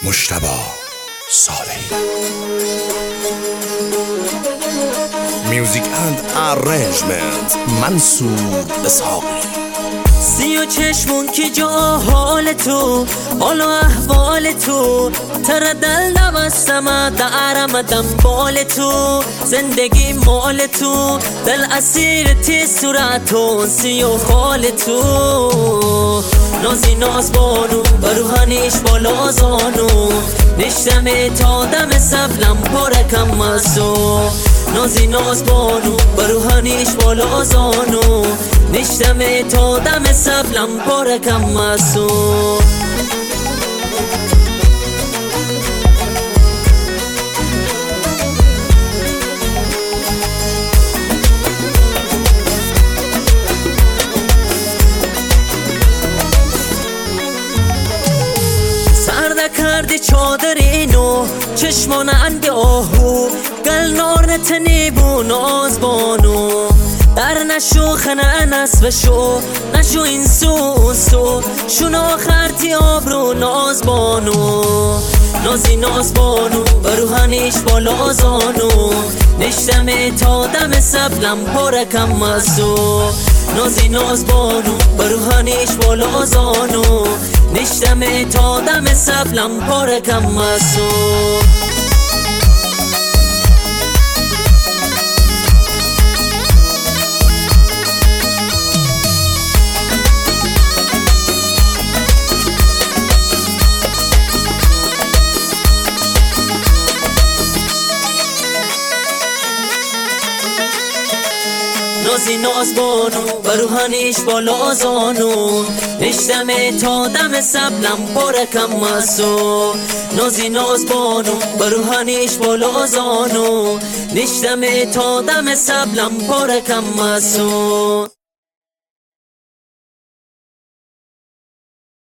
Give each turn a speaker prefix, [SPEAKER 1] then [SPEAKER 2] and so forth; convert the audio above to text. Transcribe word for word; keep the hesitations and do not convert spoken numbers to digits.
[SPEAKER 1] مجتبی صالحی. میوزیک اند ارنجمنت منصور اسحاقی.
[SPEAKER 2] سی و چشمون که جا حال تو، حال و احوال تو، تر دل نبستم دارم دنبال تو، زندگی مال تو، دل اسیر تی صورتون سی و خال تو. نازی ناز بانو بروحانیش بالا زانو، نشتم تا دم سبلم پرکم مزو. نازی ناز بانو بروحانیش بالا زانو، نشتم تا دم سبلم پرکم مزو. کردی چادر اینو چشمان اند آهو، گل نار نتنی بو ناز بانو. در نشو خنه نصف شو نشو این سو سو، شون آخرتی آبرو ناز بانو. نازی ناز بانو بروحانیش بالا زانو، نشتم تا دم سبلم پرکم مزو. نازی ناز بانو بروحانیش بالا زانو، نشتم تا دم سبلم پرکم مزو. نازی ناز بانو بروحانیش بالا زانو، نشتم تا دم سبلم پرکم مزو. نازی ناز بانو بروحانیش بالا زانو، نشتم تا دم سبلم پرکم مزو.